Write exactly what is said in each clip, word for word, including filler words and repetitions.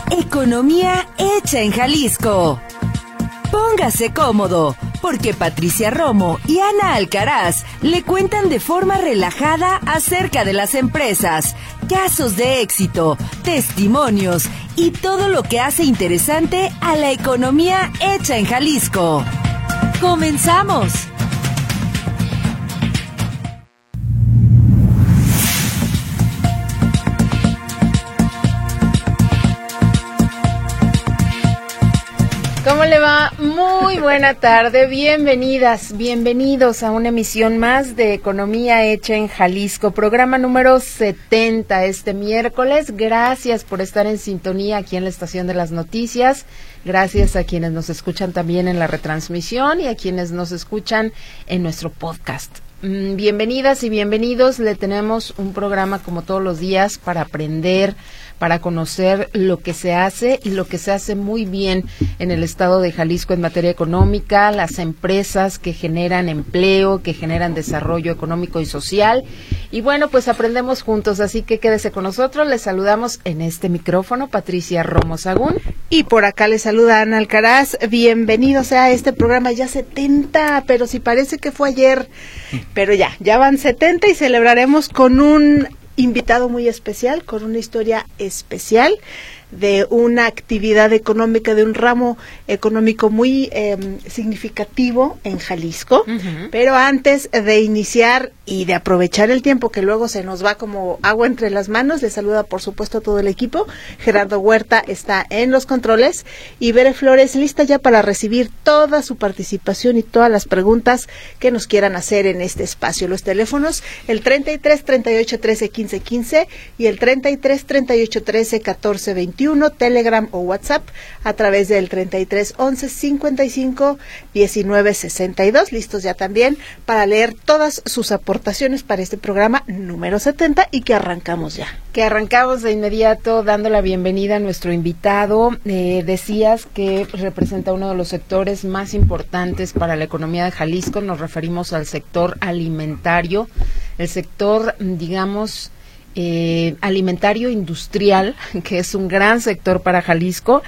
Economía hecha en Jalisco. Póngase cómodo, porque Patricia Romo y Ana Alcaraz le cuentan de forma relajada acerca de las empresas, casos de éxito, testimonios y todo lo que hace interesante a la economía hecha en Jalisco. ¡Comenzamos! ¿Cómo le va? Muy buena tarde, bienvenidas, bienvenidos a una emisión más de Economía Hecha en Jalisco, programa número setenta este miércoles. Gracias por estar en sintonía aquí en la Estación de las Noticias, gracias a quienes nos escuchan también en la retransmisión y a quienes nos escuchan en nuestro podcast. Bienvenidas y bienvenidos, le tenemos un programa como todos los días para aprender, para conocer lo que se hace y lo que se hace muy bien en el estado de Jalisco en materia económica, las empresas que generan empleo, que generan desarrollo económico y social. Y bueno, pues aprendemos juntos, así que quédese con nosotros. Les saludamos en este micrófono Patricia Romo Sagún. Y por acá les saluda Ana Alcaraz. Bienvenidos a este programa ya setenta, pero si parece que fue ayer, pero ya, ya van setenta y celebraremos con un invitado muy especial, con una historia especial de una actividad económica, de un ramo económico muy eh, significativo en Jalisco. Uh-huh. Pero antes de iniciar y de aprovechar el tiempo que luego se nos va como agua entre las manos, le saluda por supuesto a todo el equipo. Gerardo Huerta está en los controles y Bere Flores lista ya para recibir toda su participación y todas las preguntas que nos quieran hacer en este espacio. Los teléfonos, el treinta y tres, treinta y ocho, trece, quince, quince y el treinta y tres, treinta y ocho, trece, catorce, veintiuno, Telegram o WhatsApp a través del treinta y tres, once, cincuenta y cinco, diecinueve, sesenta y dos, listos ya también para leer todas sus aportaciones para este programa número setenta y que arrancamos ya. Que arrancamos de inmediato dando la bienvenida a nuestro invitado. Eh, decías que representa uno de los sectores más importantes para la economía de Jalisco, nos referimos al sector alimentario, el sector, digamos, Eh, alimentario industrial, que es un gran sector para Jalisco.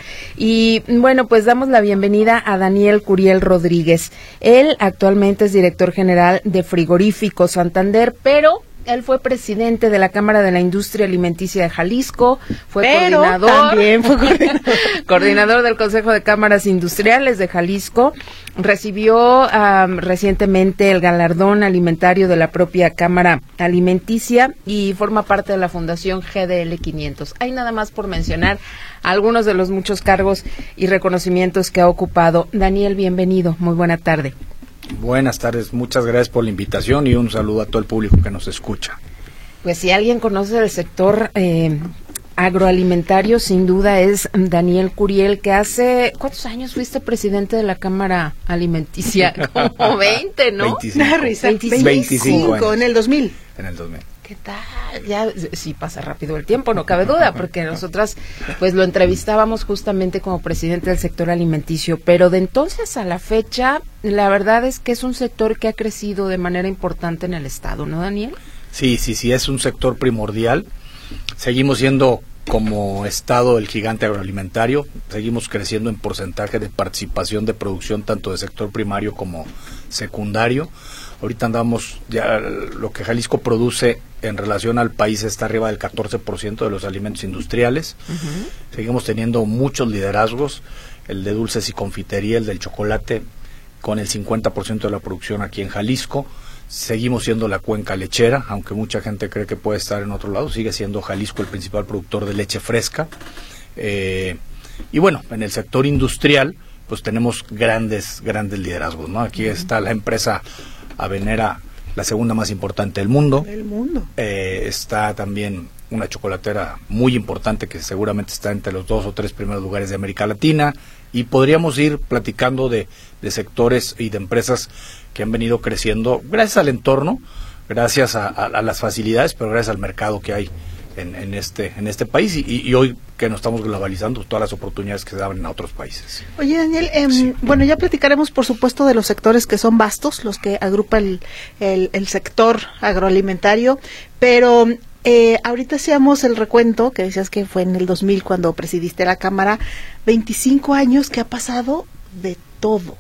Y bueno, pues damos la bienvenida a Daniel Curiel Rodríguez. Él actualmente es director general de Frigoríficos Santander, pero él fue presidente de la Cámara de la Industria Alimenticia de Jalisco, fue Pero coordinador, también fue coordinador. coordinador del Consejo de Cámaras Industriales de Jalisco, recibió um, recientemente el galardón alimentario de la propia Cámara Alimenticia y forma parte de la Fundación G D L quinientos. Hay nada más por mencionar algunos de los muchos cargos y reconocimientos que ha ocupado. Daniel, bienvenido, muy buena tarde. Buenas tardes, muchas gracias por la invitación y un saludo a todo el público que nos escucha. Pues si alguien conoce el sector eh, agroalimentario, sin duda es Daniel Curiel, que hace, ¿cuántos años fuiste presidente de la Cámara Alimenticia? Como veinte, ¿no? veinticinco. veinticinco, veinticinco en el dos mil. En el dos mil. ¿Qué tal? Ya sí pasa rápido el tiempo, no cabe duda, porque nosotras pues lo entrevistábamos justamente como presidente del sector alimenticio, pero de entonces a la fecha, la verdad es que es un sector que ha crecido de manera importante en el estado, ¿no, Daniel? Sí, sí, sí, es un sector primordial. Seguimos siendo como estado el gigante agroalimentario, seguimos creciendo en porcentaje de participación de producción tanto de sector primario como secundario. Ahorita andamos, ya lo que Jalisco produce en relación al país está arriba del catorce por ciento de los alimentos industriales. Uh-huh. Seguimos teniendo muchos liderazgos, el de dulces y confitería, el del chocolate, con el cincuenta por ciento de la producción aquí en Jalisco. Seguimos siendo la cuenca lechera, aunque mucha gente cree que puede estar en otro lado, sigue siendo Jalisco el principal productor de leche fresca. Eh, y bueno, en el sector industrial, pues tenemos grandes, grandes liderazgos, ¿no? Aquí uh-huh. está la empresa Avenera, la segunda más importante del mundo. El mundo. Eh, está también una chocolatera muy importante que seguramente está entre los dos o tres primeros lugares de América Latina. Y podríamos ir platicando de, de sectores y de empresas que han venido creciendo gracias al entorno, gracias a, a, a las facilidades, pero gracias al mercado que hay en, en este en este país y, y hoy que nos estamos globalizando, todas las oportunidades que se abren a otros países. Oye, Daniel, eh, sí. bueno, ya platicaremos por supuesto de los sectores que son vastos, los que agrupa el, el, el sector agroalimentario, pero eh, ahorita hacíamos el recuento, que decías que fue en el dos mil cuando presidiste la Cámara, veinticinco años que ha pasado de todo.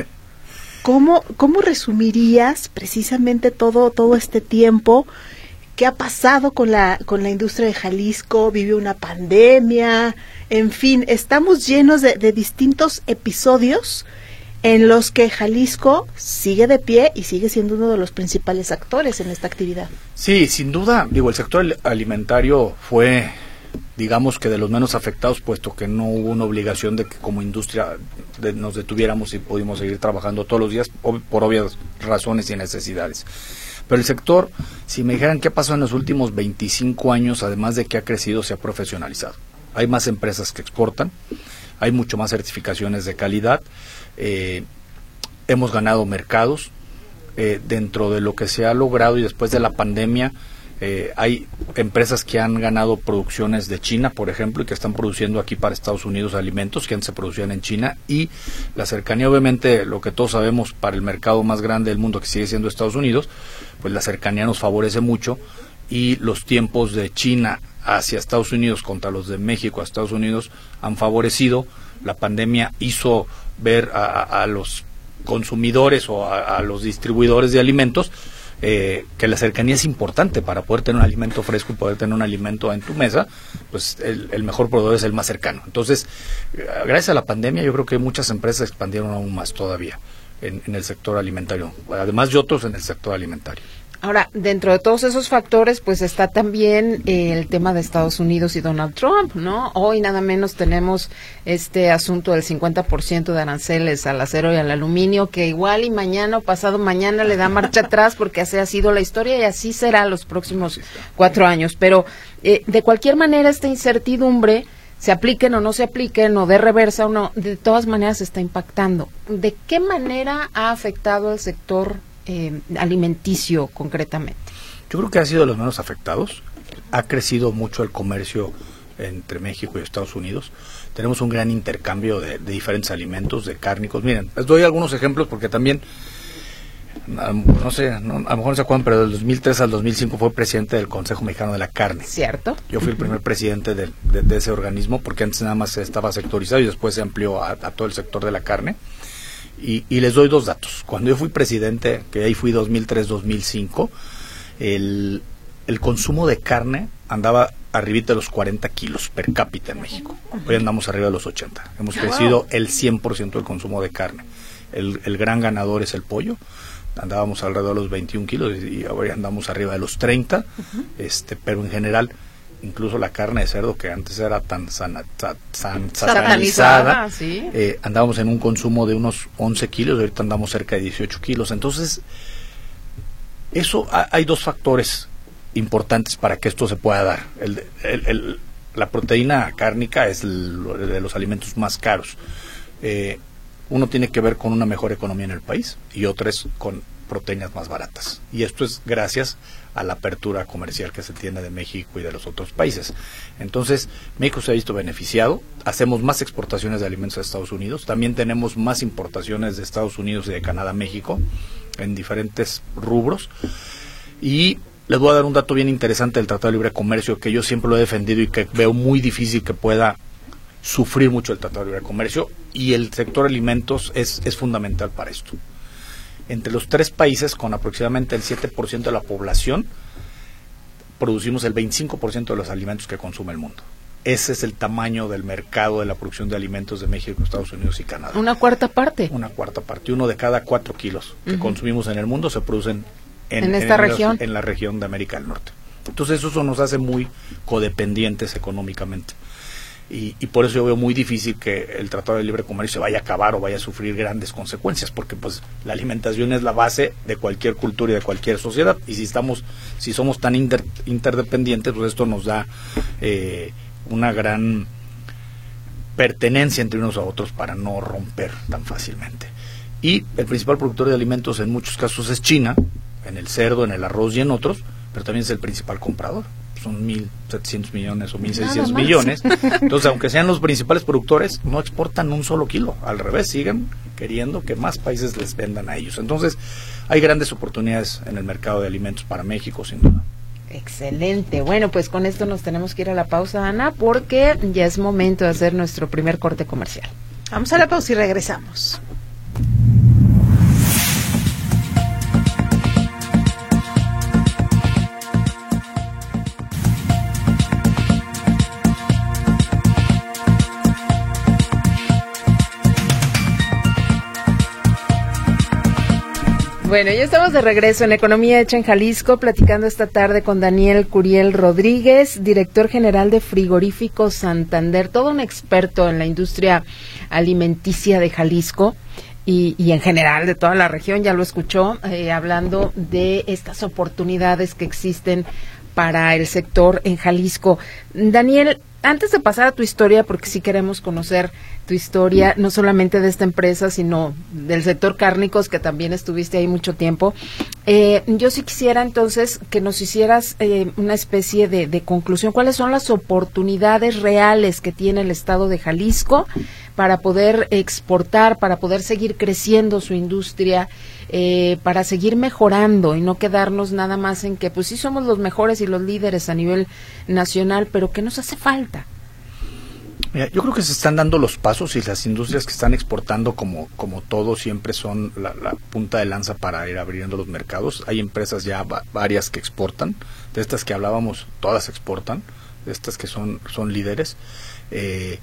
¿Cómo, cómo resumirías precisamente todo, todo este tiempo? ¿Qué ha pasado con la, con la industria de Jalisco? ¿Vive una pandemia? En fin, estamos llenos de, de distintos episodios en los que Jalisco sigue de pie y sigue siendo uno de los principales actores en esta actividad. Sí, sin duda, digo, el sector alimentario fue, digamos que de los menos afectados, puesto que no hubo una obligación de que como industria de, nos detuviéramos y pudimos seguir trabajando todos los días ob, por obvias razones y necesidades. Pero el sector, si me dijeran qué pasó en los últimos veinticinco años, además de que ha crecido, se ha profesionalizado. Hay más empresas que exportan, hay mucho más certificaciones de calidad, eh, hemos ganado mercados, eh, dentro de lo que se ha logrado y después de la pandemia, Eh, hay empresas que han ganado producciones de China, por ejemplo, y que están produciendo aquí para Estados Unidos alimentos que antes se producían en China, y la cercanía, obviamente, lo que todos sabemos, para el mercado más grande del mundo, que sigue siendo Estados Unidos, pues la cercanía nos favorece mucho, y los tiempos de China hacia Estados Unidos contra los de México a Estados Unidos han favorecido. La pandemia hizo ver a, a, a los consumidores o a, a los distribuidores de alimentos Eh, que la cercanía es importante para poder tener un alimento fresco y poder tener un alimento en tu mesa. Pues el, el mejor proveedor es el más cercano. Entonces, gracias a la pandemia, yo creo que muchas empresas expandieron aún más todavía en, en el sector alimentario, además de otros en el sector alimentario. Ahora, dentro de todos esos factores, pues está también eh, el tema de Estados Unidos y Donald Trump, ¿no? Hoy nada menos tenemos este asunto del cincuenta por ciento de aranceles al acero y al aluminio, que igual y mañana o pasado mañana le da marcha atrás, porque así ha sido la historia y así será los próximos cuatro años. Pero eh, de cualquier manera, esta incertidumbre, se apliquen o no se apliquen, o de reversa o no, de todas maneras está impactando. ¿De qué manera ha afectado al sector Eh, alimenticio concretamente? Yo creo que ha sido de los menos afectados. Ha crecido mucho el comercio entre México y Estados Unidos. Tenemos un gran intercambio de, de diferentes alimentos, de cárnicos. Miren, les doy algunos ejemplos porque también, no sé, no, a lo mejor no se acuerdan, pero del dos mil tres al dos mil cinco fue presidente del Consejo Mexicano de la Carne. Cierto. Yo fui el primer presidente de, de, de ese organismo, porque antes nada más estaba sectorizado y después se amplió a, a todo el sector de la carne. Y, y les doy dos datos. Cuando yo fui presidente, que ahí fui dos mil tres a dos mil cinco, el, el consumo de carne andaba arribita de los cuarenta kilos per cápita en México. Hoy andamos arriba de los ochenta. Hemos crecido wow. el cien por ciento del consumo de carne. El, el gran ganador es el pollo. Andábamos alrededor de los veintiún kilos y ahora andamos arriba de los treinta. Uh-huh. este, pero en general, incluso la carne de cerdo, que antes era tan sana, tan, tan satanizada, ¿sí? eh, andábamos en un consumo de unos once kilos, ahorita andamos cerca de dieciocho kilos. Entonces, eso ha, hay dos factores importantes para que esto se pueda dar. El, el, el, la proteína cárnica es el, de los alimentos más caros. Eh, uno tiene que ver con una mejor economía en el país y otro es con proteínas más baratas. Y esto es gracias a la apertura comercial que se tiene de México y de los otros países. Entonces, México se ha visto beneficiado, hacemos más exportaciones de alimentos a Estados Unidos, también tenemos más importaciones de Estados Unidos y de Canadá a México, en diferentes rubros, y les voy a dar un dato bien interesante del Tratado de Libre Comercio, que yo siempre lo he defendido y que veo muy difícil que pueda sufrir mucho el Tratado de Libre Comercio, y el sector alimentos es, es fundamental para esto. Entre los tres países, con aproximadamente el siete por ciento de la población, producimos el veinticinco por ciento de los alimentos que consume el mundo. Ese es el tamaño del mercado de la producción de alimentos de México, Estados Unidos y Canadá. ¿Una cuarta parte? Una cuarta parte. Uno de cada cuatro kilos que uh-huh. consumimos en el mundo se producen en, ¿En esta en región? La, en la región de América del Norte. Entonces eso nos hace muy codependientes económicamente. Y, y por eso yo veo muy difícil que el Tratado de Libre Comercio se vaya a acabar o vaya a sufrir grandes consecuencias, porque pues la alimentación es la base de cualquier cultura y de cualquier sociedad, y si estamos, si somos tan inter, interdependientes, pues esto nos da eh, una gran pertenencia entre unos a otros para no romper tan fácilmente. Y el principal productor de alimentos en muchos casos es China, en el cerdo, en el arroz y en otros, pero también es el principal comprador. Son mil setecientos millones o mil seiscientos millones. Entonces, aunque sean los principales productores, no exportan un solo kilo. Al revés, siguen queriendo que más países les vendan a ellos. Entonces, hay grandes oportunidades en el mercado de alimentos para México, sin duda. Excelente. Bueno, pues con esto nos tenemos que ir a la pausa, Ana, porque ya es momento de hacer nuestro primer corte comercial. Vamos a la pausa y regresamos. Bueno, ya estamos de regreso en Economía Hecha en Jalisco, platicando esta tarde con Daniel Curiel Rodríguez, director general de Frigoríficos Santander, todo un experto en la industria alimenticia de Jalisco y, y en general de toda la región, ya lo escuchó, eh, hablando de estas oportunidades que existen para el sector en Jalisco. Daniel, antes de pasar a tu historia, porque sí queremos conocer tu historia, no solamente de esta empresa, sino del sector cárnicos, que también estuviste ahí mucho tiempo, eh, yo sí quisiera entonces que nos hicieras eh, una especie de, de conclusión. ¿Cuáles son las oportunidades reales que tiene el estado de Jalisco para poder exportar, para poder seguir creciendo su industria, eh, para seguir mejorando y no quedarnos nada más en que pues sí somos los mejores y los líderes a nivel nacional, pero ¿qué nos hace falta? Mira, yo creo que se están dando los pasos y las industrias que están exportando, como como todo, siempre son la, la punta de lanza para ir abriendo los mercados. Hay empresas ya va, varias que exportan, de estas que hablábamos, todas exportan, de estas que son, son líderes, eh,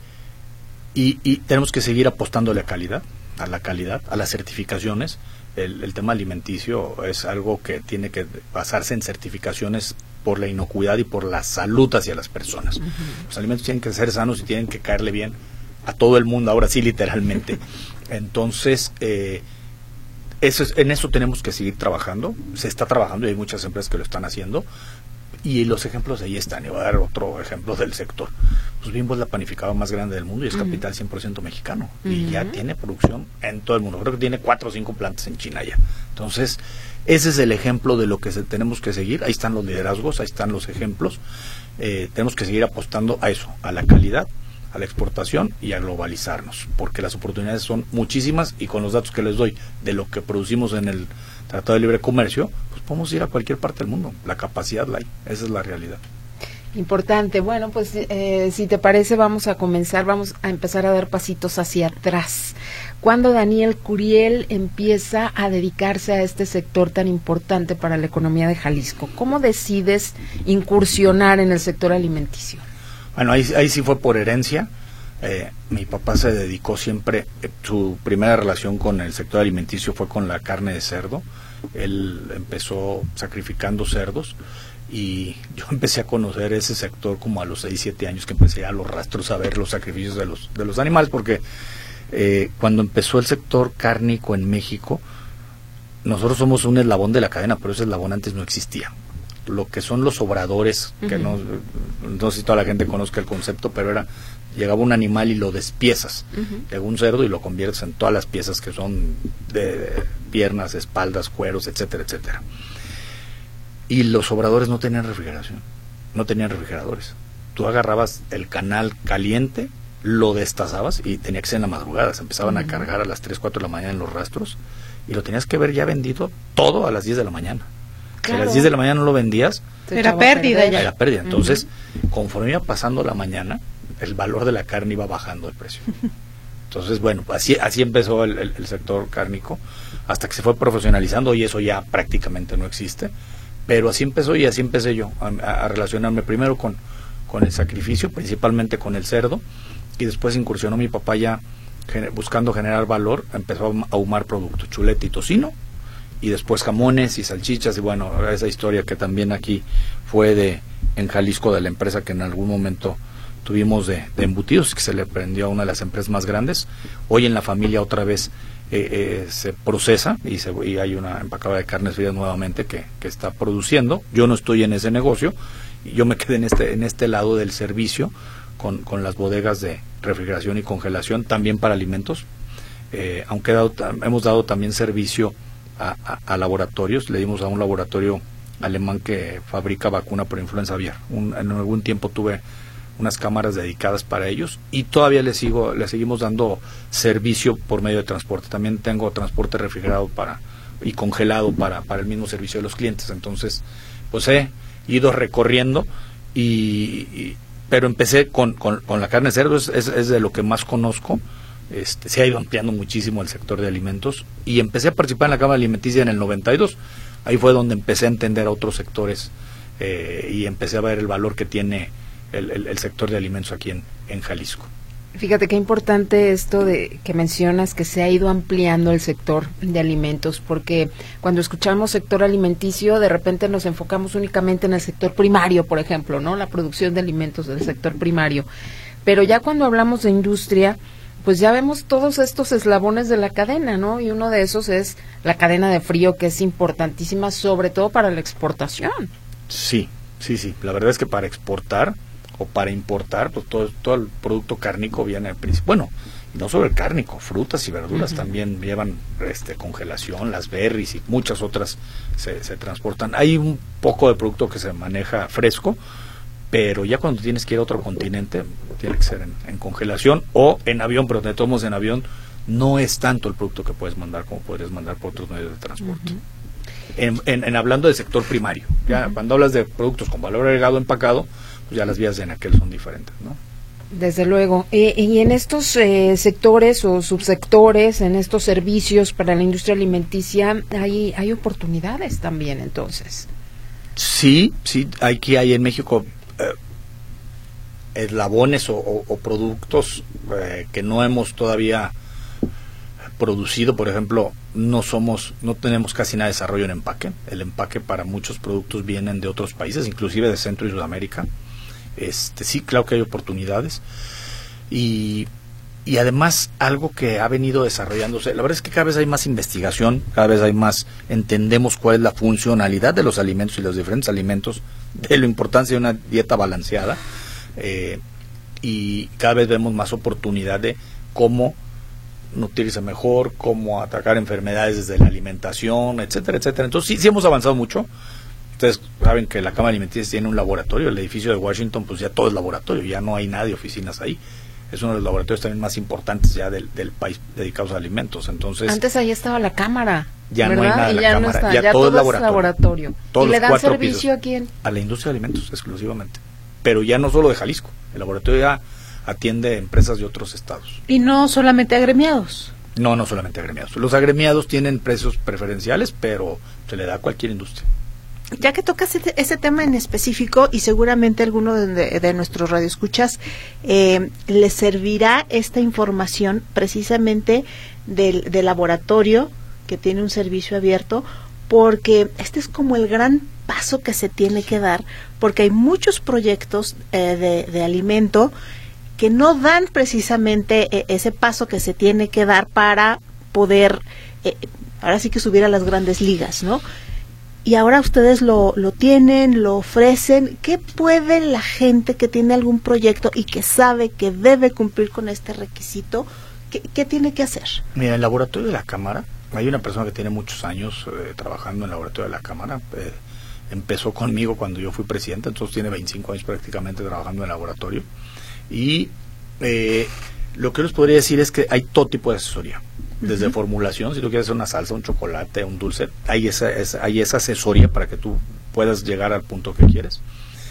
y, y tenemos que seguir apostándole a calidad, a la calidad, a las certificaciones. El, el tema alimenticio es algo que tiene que basarse en certificaciones por la inocuidad y por la salud hacia las personas. Uh-huh. Los alimentos tienen que ser sanos y tienen que caerle bien a todo el mundo, ahora sí, literalmente. Entonces, eh, eso es, en eso tenemos que seguir trabajando. Se está trabajando y hay muchas empresas que lo están haciendo. Y los ejemplos ahí están. Y voy a dar otro ejemplo del sector. Pues Bimbo es la panificadora más grande del mundo y es uh-huh. capital cien por ciento mexicano. Uh-huh. Y ya tiene producción en todo el mundo. Creo que tiene cuatro o cinco plantas en China ya. Entonces, ese es el ejemplo de lo que se, tenemos que seguir. Ahí están los liderazgos, ahí están los ejemplos. Eh, tenemos que seguir apostando a eso, a la calidad, a la exportación y a globalizarnos. Porque las oportunidades son muchísimas y con los datos que les doy de lo que producimos en el Tratado de Libre Comercio, pues podemos ir a cualquier parte del mundo. La capacidad la hay. Esa es la realidad. Importante. Bueno, pues eh, si te parece vamos a comenzar, vamos a empezar a dar pasitos hacia atrás. ¿Cuándo Daniel Curiel empieza a dedicarse a este sector tan importante para la economía de Jalisco? ¿Cómo decides incursionar en el sector alimenticio? Bueno, ahí, ahí sí fue por herencia. Eh, mi papá se dedicó siempre, eh, su primera relación con el sector alimenticio fue con la carne de cerdo. Él empezó sacrificando cerdos y yo empecé a conocer ese sector como a los seis, siete años, que empecé a los rastros a ver los sacrificios de los, de los animales, porque eh, cuando empezó el sector cárnico en México, nosotros somos un eslabón de la cadena, pero ese eslabón antes no existía. Lo que son los obradores, uh-huh. que no, no sé si toda la gente conozca el concepto, pero era, llegaba un animal y lo despiezas, uh-huh. llega un cerdo y lo conviertes en todas las piezas que son de, de piernas, espaldas, cueros, etcétera, etcétera. Y los obradores no tenían refrigeración, no tenían refrigeradores. Tú agarrabas el canal caliente, lo destazabas y tenía que ser en la madrugada, se empezaban uh-huh. a cargar a las tres, cuatro de la mañana en los rastros y lo tenías que ver ya vendido todo a las diez de la mañana. Claro. Si a las diez de la mañana no lo vendías, era pérdida ya. Era pérdida. Entonces, uh-huh. conforme iba pasando la mañana, el valor de la carne iba bajando el precio. Entonces, bueno, así así empezó el, el, el sector cárnico, hasta que se fue profesionalizando y eso ya prácticamente no existe. Pero así empezó y así empecé yo a, a relacionarme primero con, con el sacrificio, principalmente con el cerdo, y después incursionó mi papá ya gener, buscando generar valor, empezó a ahumar productos, chuleta y tocino, y después jamones y salchichas, y bueno, esa historia que también aquí fue de en Jalisco, de la empresa que en algún momento tuvimos de, de embutidos, que se le prendió a una de las empresas más grandes. Hoy en la familia otra vez eh, eh, se procesa y, se, y hay una empacadora de carnes frías nuevamente que, que está produciendo. Yo no estoy en ese negocio, yo me quedé en este, en este lado del servicio con, con las bodegas de refrigeración y congelación, también para alimentos. Eh, aunque dado, hemos dado también servicio a, a, a laboratorios, le dimos a un laboratorio alemán que fabrica vacuna por influenza aviar. Un, en algún tiempo tuve unas cámaras dedicadas para ellos y todavía les sigo les seguimos dando servicio por medio de transporte. También tengo transporte refrigerado para y congelado para para el mismo servicio de los clientes. Entonces, pues he ido recorriendo, y, y pero empecé con, con, con la carne de cerdo, es, es, es de lo que más conozco. Este, se ha ido ampliando muchísimo el sector de alimentos, y empecé a participar en la Cámara Alimenticia en el noventa y dos. Ahí fue donde empecé a entender a otros sectores, eh, y empecé a ver el valor que tiene el, el, el sector de alimentos aquí en, en Jalisco. Fíjate qué importante esto de que mencionas, que se ha ido ampliando el sector de alimentos, porque cuando escuchamos sector alimenticio, de repente nos enfocamos únicamente en el sector primario, por ejemplo, ¿no? La producción de alimentos del sector primario. Pero ya cuando hablamos de industria, pues ya vemos todos estos eslabones de la cadena, ¿no? Y uno de esos es la cadena de frío, que es importantísima, sobre todo para la exportación. Sí, sí, sí. La verdad es que para exportar o para importar, pues todo, todo el producto cárnico viene al principio. Bueno, no solo el cárnico, frutas y verduras uh-huh. también llevan este, congelación, las berries y muchas otras se, se transportan. Hay un poco de producto que se maneja fresco, pero ya cuando tienes que ir a otro continente, tiene que ser en, en congelación o en avión, pero de todos modos en avión no es tanto el producto que puedes mandar como podrías mandar por otros medios de transporte. Uh-huh. En, en, en hablando del sector primario, ya uh-huh. cuando hablas de productos con valor agregado empacado, pues ya las vías de aquel son diferentes, ¿no? Desde luego. Eh, y en estos eh, sectores o subsectores, en estos servicios para la industria alimenticia, hay hay oportunidades también, entonces. Sí, sí, aquí hay en México eh, eslabones o, o, o productos eh, que no hemos todavía producido. Por ejemplo, no somos, no tenemos casi nada de desarrollo en empaque. El empaque para muchos productos vienen de otros países, inclusive de Centro y Sudamérica. Este, sí, claro que hay oportunidades, y, y además algo que ha venido desarrollándose, la verdad es que cada vez hay más investigación, cada vez hay más, entendemos cuál es la funcionalidad de los alimentos y los diferentes alimentos, de la importancia de una dieta balanceada, eh, y cada vez vemos más oportunidad de cómo nutrirse mejor, cómo atacar enfermedades desde la alimentación, etcétera, etcétera. Entonces sí, sí hemos avanzado mucho. Ustedes saben que la Cámara Alimenticia tiene un laboratorio, el edificio de Washington, pues ya todo es laboratorio, ya no hay nada de oficinas ahí. Es uno de los laboratorios también más importantes ya del, del país dedicados a alimentos. Entonces, antes ahí estaba la cámara, ya ¿verdad? no hay nada de la ya cámara, no está, ya, ya todo, todo es laboratorio. laboratorio. ¿Y le dan servicio pisos, a quién? A la industria de alimentos exclusivamente, pero ya no solo de Jalisco, el laboratorio ya atiende empresas de otros estados. Y no solamente agremiados. No, no solamente agremiados. Los agremiados tienen precios preferenciales, pero se le da a cualquier industria. Ya que tocas este, este tema en específico, y seguramente alguno de, de nuestros radioescuchas eh, les servirá esta información precisamente del, del laboratorio que tiene un servicio abierto, porque este es como el gran paso que se tiene que dar, porque hay muchos proyectos eh, de, de alimento que no dan precisamente eh, ese paso que se tiene que dar para poder, eh, ahora sí que subir a las grandes ligas, ¿no? Y ahora ustedes lo, lo tienen, lo ofrecen. ¿Qué puede la gente que tiene algún proyecto y que sabe que debe cumplir con este requisito, qué, qué tiene que hacer? Mira, en el laboratorio de la Cámara, hay una persona que tiene muchos años eh, trabajando en el laboratorio de la Cámara. Eh, empezó conmigo cuando yo fui presidente, entonces tiene veinticinco años prácticamente trabajando en el laboratorio. Y eh, lo que les podría decir es que hay todo tipo de asesoría. Desde uh-huh. formulación, si tú quieres hacer una salsa, un chocolate, un dulce, hay esa, esa, hay esa asesoría para que tú puedas llegar al punto que quieres.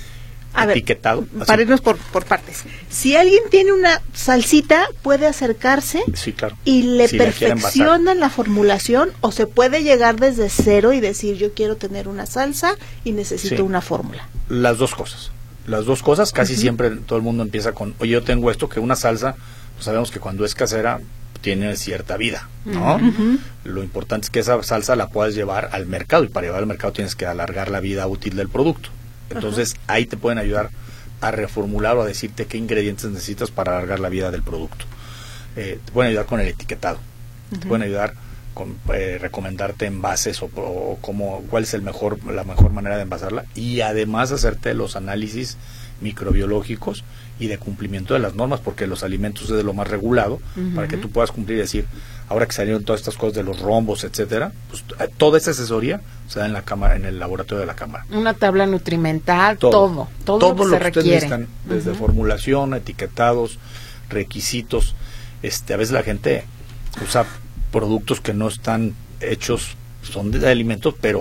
A Etiquetado. Ver, para irnos por, por partes. Si alguien tiene una salsita, puede acercarse sí, claro. y le si perfecciona la, la formulación, o se puede llegar desde cero y decir, yo quiero tener una salsa y necesito sí. una fórmula. Las dos cosas. Las dos cosas, casi uh-huh. siempre todo el mundo empieza con, oye, yo tengo esto, que una salsa, pues sabemos que cuando es casera tiene cierta vida, ¿no? Uh-huh. Lo importante es que esa salsa la puedas llevar al mercado, y para llevar al mercado tienes que alargar la vida útil del producto. Entonces uh-huh. ahí te pueden ayudar a reformular o a decirte qué ingredientes necesitas para alargar la vida del producto. Eh, te pueden ayudar con el etiquetado, uh-huh. te pueden ayudar con eh, recomendarte envases o, o cómo, cuál es el mejor, la mejor manera de envasarla, y además hacerte los análisis microbiológicos y de cumplimiento de las normas, porque los alimentos es de lo más regulado, uh-huh. para que tú puedas cumplir y decir, ahora que salieron todas estas cosas de los rombos, etcétera, pues toda esa asesoría se da en la cámara, en el laboratorio de la Cámara. Una tabla nutrimental, todo, todo, todo, todo lo que lo se que requiere. Ustedes necesitan, desde uh-huh. formulación, etiquetados, requisitos. Este, a veces la gente usa productos que no están hechos, son de alimentos, pero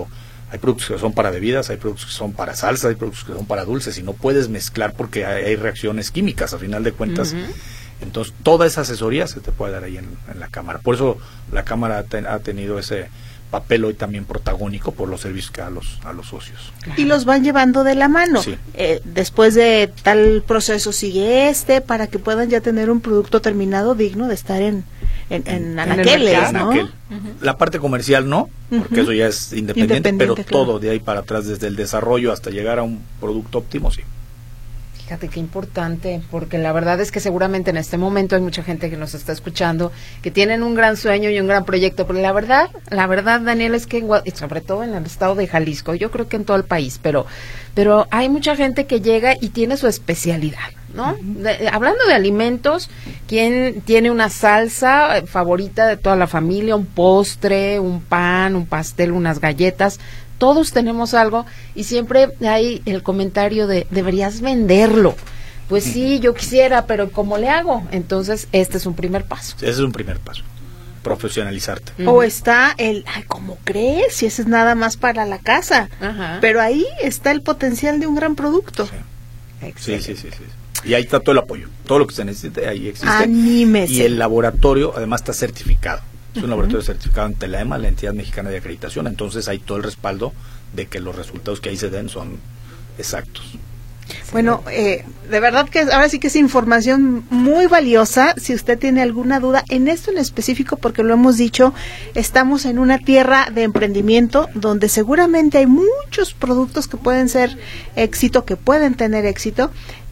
Hay productos que son para bebidas, hay productos que son para salsa, hay productos que son para dulces, y no puedes mezclar porque hay, hay reacciones químicas, a final de cuentas. Uh-huh. Entonces, toda esa asesoría se te puede dar ahí en, en la cámara. Por eso la cámara ten, ha tenido ese papel hoy también protagónico por los servicios que da a los, a los socios. Y los van llevando de la mano. Sí. Eh, después de tal proceso sigue este, para que puedan ya tener un producto terminado digno de estar en, en, en, en anaqueles, ¿no? Anaquel. Uh-huh. La parte comercial no, porque uh-huh. eso ya es independiente, independiente pero claro. todo de ahí para atrás, desde el desarrollo hasta llegar a un producto óptimo, sí. Fíjate qué importante, porque la verdad es que seguramente en este momento hay mucha gente que nos está escuchando, que tienen un gran sueño y un gran proyecto, pero la verdad, la verdad, Daniel, es que y sobre todo en el estado de Jalisco, yo creo que en todo el país, pero pero hay mucha gente que llega y tiene su especialidad, ¿no? Uh-huh. De, hablando de alimentos, ¿quién tiene una salsa favorita de toda la familia, un postre, un pan, un pastel, unas galletas? Todos tenemos algo y siempre hay el comentario de deberías venderlo. Pues sí, yo quisiera, pero ¿cómo le hago? Entonces, este es un primer paso. Ese es un primer paso, profesionalizarte. Uh-huh. O está el, ay, ¿cómo crees? Si ese es nada más para la casa. Uh-huh. Pero ahí está el potencial de un gran producto. Sí. Sí, sí, sí, sí. Y ahí está todo el apoyo. Todo lo que se necesite, ahí existe. Anímese. Y el laboratorio, además, está certificado. Es un laboratorio certificado ante la E M A, la Entidad Mexicana de Acreditación, entonces hay todo el respaldo de que los resultados que ahí se den son exactos. Bueno, eh, de verdad que ahora sí que es información muy valiosa. Si usted tiene alguna duda en esto en específico, porque lo hemos dicho, estamos en una tierra de emprendimiento donde seguramente hay muchos productos que pueden ser éxito, que pueden tener éxito,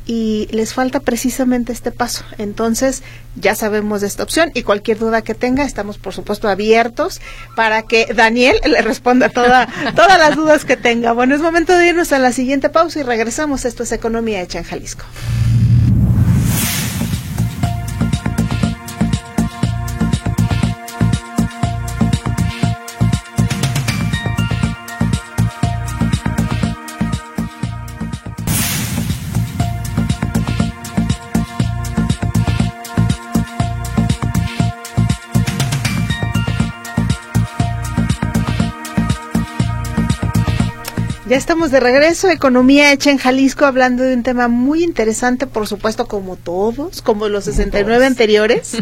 y les falta precisamente este paso. Entonces, ya sabemos de esta opción y cualquier duda que tenga, estamos por supuesto abiertos para que Daniel le responda toda, todas las dudas que tenga. Bueno, es momento de irnos a la siguiente pausa y regresamos. Esto es Economía Hecha en Jalisco. Ya estamos de regreso, Economía Hecha en Jalisco, hablando de un tema muy interesante, por supuesto, como todos, como los sesenta y nueve anteriores.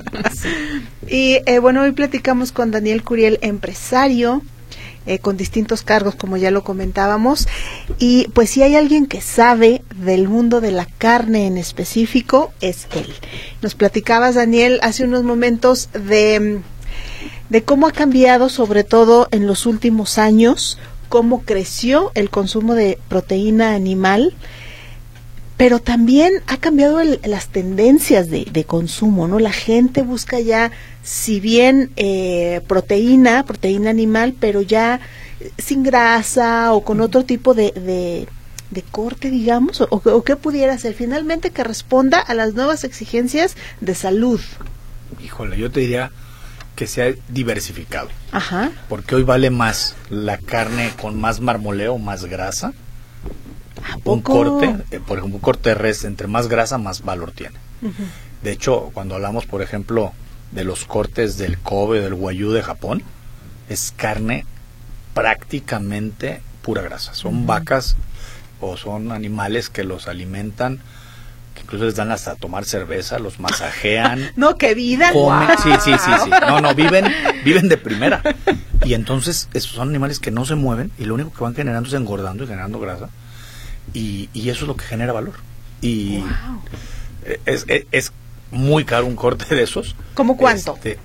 Y eh, bueno, hoy platicamos con Daniel Curiel, empresario, eh, con distintos cargos, como ya lo comentábamos. Y pues si hay alguien que sabe del mundo de la carne en específico, es él. Nos platicabas, Daniel, hace unos momentos de, de cómo ha cambiado, sobre todo en los últimos años, cómo creció el consumo de proteína animal, pero también ha cambiado el, las tendencias de, de consumo, ¿no? La gente busca ya, si bien eh, proteína, proteína animal, pero ya sin grasa o con otro tipo de, de, de corte, digamos, o, o qué pudiera ser, finalmente que responda a las nuevas exigencias de salud. Híjole, yo te diría que se ha diversificado. Ajá. Porque hoy vale más la carne con más marmoleo, más grasa. ¿A poco? Un corte, eh, por ejemplo, un corte de res, entre más grasa, más valor tiene. Uh-huh. De hecho, cuando hablamos, por ejemplo, de los cortes del Kobe, del Wagyu de Japón, es carne prácticamente pura grasa. Son uh-huh. vacas o son animales que los alimentan, que incluso les dan hasta tomar cerveza, los masajean. No, qué vida. Comen, wow. Sí, sí, sí, sí. No, no, viven, viven de primera. Y entonces, esos son animales que no se mueven y lo único que van generando es engordando y generando grasa. Y, y eso es lo que genera valor. Y wow. es, es, es muy caro un corte de esos. ¿Cómo cuánto? Este,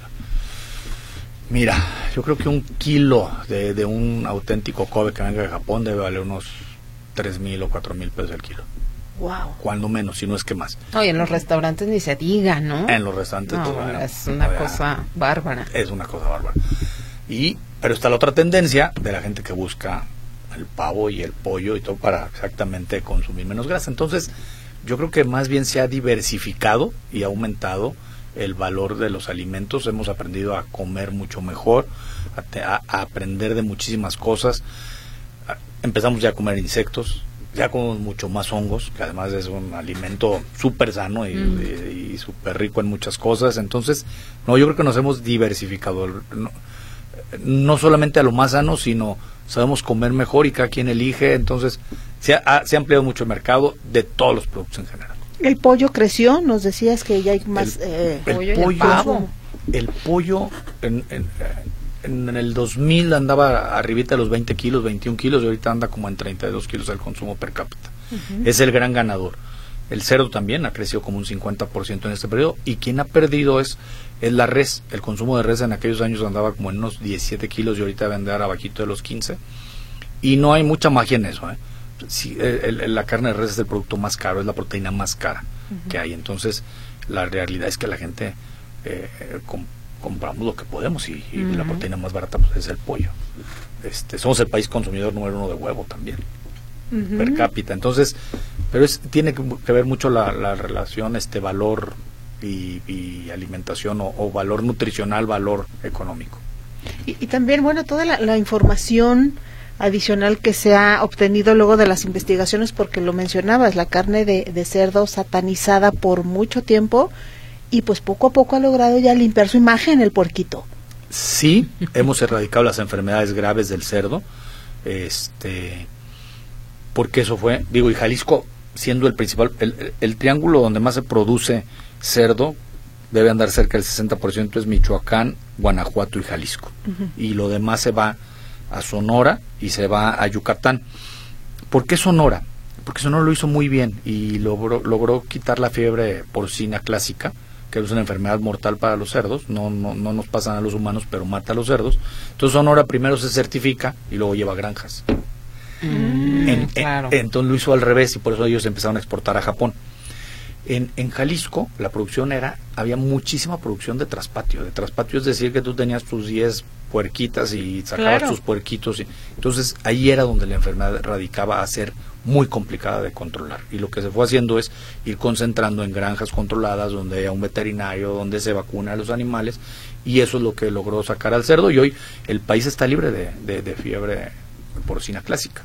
mira, yo creo que un kilo de, de un auténtico Kobe que venga de Japón debe valer unos tres mil o cuatro mil pesos el kilo. Wow. Cuando menos, si no es que más. Oye, en los restaurantes ni se diga, ¿no? En los restaurantes. No, pues, es una no, cosa bárbara. Es una cosa bárbara. Y, pero está la otra tendencia de la gente que busca el pavo y el pollo y todo para exactamente consumir menos grasa. Entonces, yo creo que más bien se ha diversificado y ha aumentado el valor de los alimentos. Hemos aprendido a comer mucho mejor, a, te, a, a aprender de muchísimas cosas. A, empezamos ya a comer insectos, ya comemos mucho más hongos, que además es un alimento súper sano y, mm. y, y súper rico en muchas cosas. Entonces, no, yo creo que nos hemos diversificado, no, no solamente a lo más sano, sino sabemos comer mejor y cada quien elige, entonces se ha, se ha ampliado mucho el mercado de todos los productos en general. El pollo creció, nos decías que ya hay más el, eh, el pollo, pollo, y el pavo. El pollo en, en, en el dos mil andaba arribita de los veinte kilos, veintiún kilos, y ahorita anda como en treinta y dos kilos el consumo per cápita. Uh-huh. Es el gran ganador. El cerdo también ha crecido como un cincuenta por ciento en este periodo, y quien ha perdido es, es la res. El consumo de res en aquellos años andaba como en unos diecisiete kilos y ahorita va a andar abajito de los quince, y no hay mucha magia en eso, ¿eh? Sí, el, el, la carne de res es el producto más caro, es la proteína más cara uh-huh. que hay, entonces la realidad es que la gente eh, com, compramos lo que podemos, y, y uh-huh. la proteína más barata pues, es el pollo. Este, somos el país consumidor número uno de huevo también, uh-huh. per cápita, entonces, pero es, tiene que, que ver mucho la, la relación este valor y, y alimentación, o, o valor nutricional, valor económico. Y, y también, bueno, toda la, la información adicional que se ha obtenido luego de las investigaciones, porque lo mencionabas, la carne de, de cerdo satanizada por mucho tiempo, y pues poco a poco ha logrado ya limpiar su imagen el puerquito. Sí, hemos erradicado las enfermedades graves del cerdo, este, porque eso fue, digo, y Jalisco siendo el principal, el, el, el triángulo donde más se produce cerdo debe andar cerca del sesenta por ciento, es Michoacán, Guanajuato y Jalisco, uh-huh. y lo demás se va a Sonora y se va a Yucatán. ¿Por qué Sonora? Porque Sonora lo hizo muy bien y logró, logró quitar la fiebre porcina clásica, que es una enfermedad mortal para los cerdos, no, no, no nos pasan a los humanos, pero mata a los cerdos. Entonces Sonora primero se certifica y luego lleva granjas. Mm, en, claro. en, entonces lo hizo al revés, y por eso ellos empezaron a exportar a Japón. En, en Jalisco la producción era, había muchísima producción de traspatio, de traspatio es decir que tú tenías tus diez puerquitas y sacabas claro. tus puerquitos, y, entonces ahí era donde la enfermedad radicaba a ser muy complicada de controlar, y lo que se fue haciendo es ir concentrando en granjas controladas donde haya un veterinario, donde se vacuna a los animales, y eso es lo que logró sacar al cerdo, y hoy el país está libre de, de, de fiebre porcina clásica.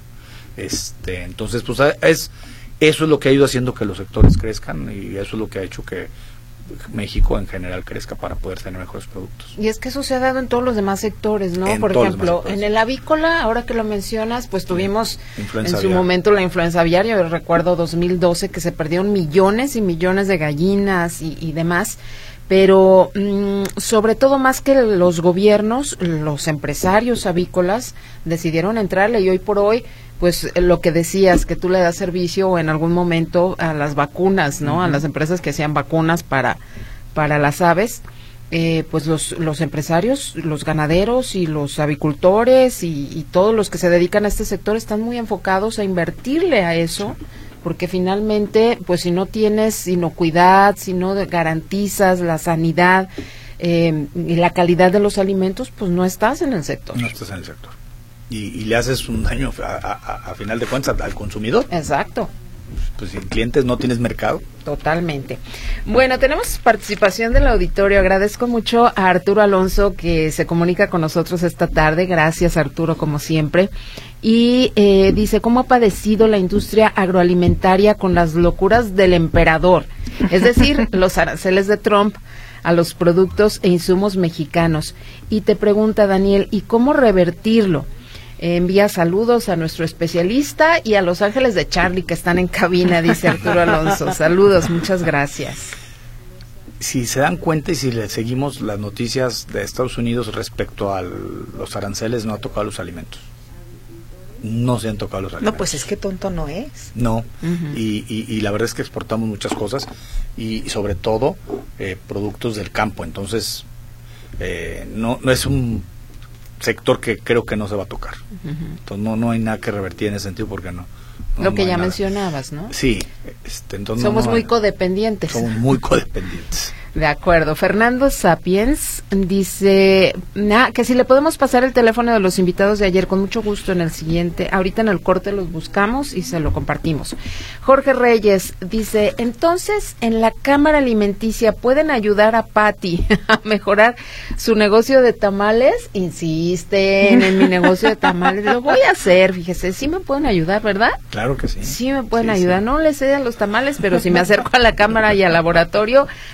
Este, entonces pues es eso es lo que ha ido haciendo que los sectores crezcan, y eso es lo que ha hecho que México en general crezca para poder tener mejores productos. Y es que eso se ha dado en todos los demás sectores, ¿no? En Por ejemplo, en el avícola, ahora que lo mencionas, pues tuvimos influenza en su aviar. momento la influenza aviaria. Yo recuerdo dos mil doce que se perdieron millones y millones de gallinas y, y demás. Pero mmm, sobre todo, más que los gobiernos, los empresarios avícolas decidieron entrarle, y hoy por hoy pues lo que decías, que tú le das servicio en algún momento a las vacunas, ¿no? Uh-huh. A las empresas que hacían vacunas para para las aves, eh, pues los los empresarios, los ganaderos y los avicultores y, y todos los que se dedican a este sector están muy enfocados a invertirle a eso, porque finalmente, pues si no tienes inocuidad, si no garantizas la sanidad eh, y la calidad de los alimentos, pues no estás en el sector. No estás en el sector. Y, y le haces un daño a, a, a final de cuentas al consumidor. Exacto. Pues sin clientes no tienes mercado. Totalmente. Bueno, tenemos participación del auditorio. Agradezco mucho a Arturo Alonso que se comunica con nosotros esta tarde. Gracias, Arturo, como siempre. Y eh, dice, ¿cómo ha padecido la industria agroalimentaria con las locuras del emperador? Es decir, los aranceles de Trump a los productos e insumos mexicanos. Y te pregunta, Daniel, ¿y cómo revertirlo? Envía saludos a nuestro especialista y a los ángeles de Charlie que están en cabina, dice Arturo Alonso. Saludos, muchas gracias. Si se dan cuenta y si le seguimos las noticias de Estados Unidos respecto a los aranceles, no ha tocado los alimentos. No se han tocado los alimentos. No, pues es que tonto no es. No, uh-huh. y, y, y la verdad es que exportamos muchas cosas y, y sobre todo eh, productos del campo. Entonces, eh, no, no es un sector que creo que no se va a tocar. Uh-huh. Entonces no no hay nada que revertir en ese sentido porque no. no Lo que no ya nada. mencionabas, ¿no? Sí. Este, entonces Somos no, no muy hay, codependientes. Somos muy codependientes. De acuerdo. Fernando Sapiens dice nah, que si le podemos pasar el teléfono de los invitados de ayer, con mucho gusto en el siguiente. Ahorita en el corte los buscamos y se lo compartimos. Jorge Reyes dice, entonces en la Cámara Alimenticia pueden ayudar a Pati a mejorar su negocio de tamales. Insisten en mi negocio de tamales. Lo voy a hacer, fíjese, sí me pueden ayudar, ¿verdad? Claro que sí. Sí me pueden sí, ayudar. Sí. No les sé a los tamales, pero si me acerco a la cámara y al laboratorio, sin duda